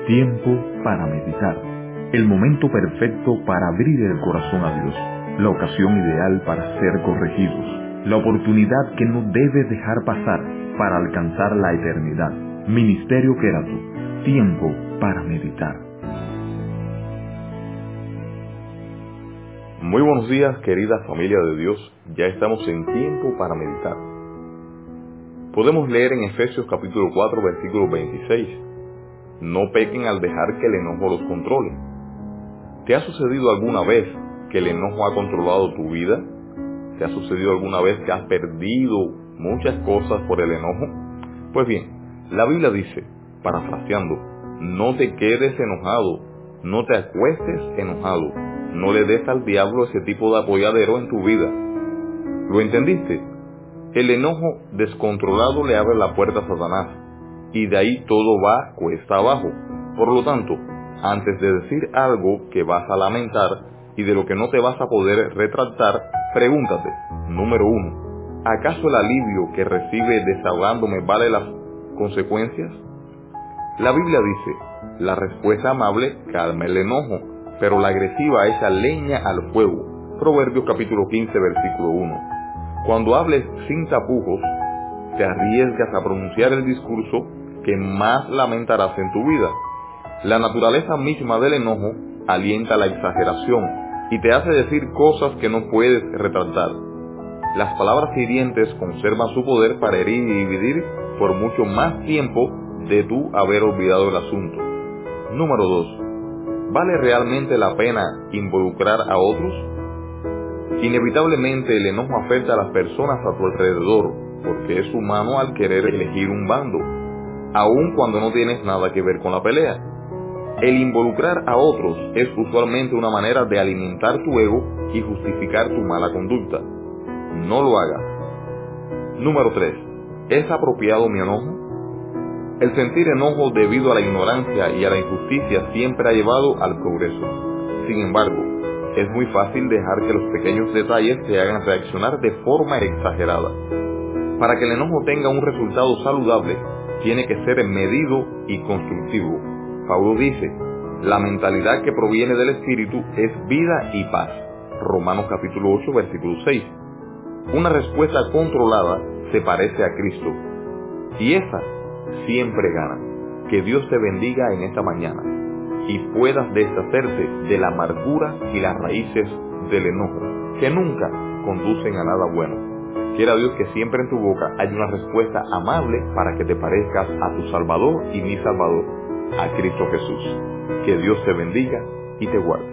Tiempo para meditar. El momento perfecto para abrir el corazón a Dios. La ocasión ideal para ser corregidos. La oportunidad que no debes dejar pasar para alcanzar la eternidad. Ministerio Querato. Tiempo para meditar. Muy buenos días, querida familia de Dios. Ya estamos en tiempo para meditar. Podemos leer en Efesios capítulo 4, versículo 26. No pequen al dejar que el enojo los controle. ¿Te ha sucedido alguna vez que el enojo ha controlado tu vida? ¿Te ha sucedido alguna vez que has perdido muchas cosas por el enojo? Pues bien, la Biblia dice, parafraseando, no te quedes enojado, no te acuestes enojado, no le des al diablo ese tipo de apoyadero en tu vida. ¿Lo entendiste? El enojo descontrolado le abre la puerta a Satanás, y de ahí todo va cuesta abajo. Por lo tanto, antes de decir algo que vas a lamentar y de lo que no te vas a poder retractar, pregúntate, número 1, ¿acaso el alivio que recibe desahogándome vale las consecuencias? La Biblia dice, la respuesta amable calma el enojo, pero la agresiva echa leña al fuego. Proverbios capítulo 15, versículo 1. Cuando hables sin tapujos, te arriesgas a pronunciar el discurso que más lamentarás en tu vida. La naturaleza misma del enojo alienta la exageración y te hace decir cosas que no puedes retratar. Las palabras hirientes conservan su poder para herir y dividir por mucho más tiempo de tú haber olvidado el asunto. Número 2. ¿Vale realmente la pena involucrar a otros? Inevitablemente el enojo afecta a las personas a tu alrededor, porque es humano al querer elegir un bando, aun cuando no tienes nada que ver con la pelea. El involucrar a otros es usualmente una manera de alimentar tu ego y justificar tu mala conducta. No lo hagas. Número 3. ¿Es apropiado mi enojo? El sentir enojo debido a la ignorancia y a la injusticia siempre ha llevado al progreso. Sin embargo, es muy fácil dejar que los pequeños detalles te hagan reaccionar de forma exagerada. Para que el enojo tenga un resultado saludable, tiene que ser medido y constructivo. Pablo dice, la mentalidad que proviene del Espíritu es vida y paz. Romanos capítulo 8, versículo 6. Una respuesta controlada se parece a Cristo. Y esa siempre gana. Que Dios te bendiga en esta mañana y puedas deshacerte de la amargura y las raíces del enojo, que nunca conducen a nada bueno. Quiera Dios que siempre en tu boca haya una respuesta amable para que te parezcas a tu Salvador y mi Salvador, a Cristo Jesús. Que Dios te bendiga y te guarde.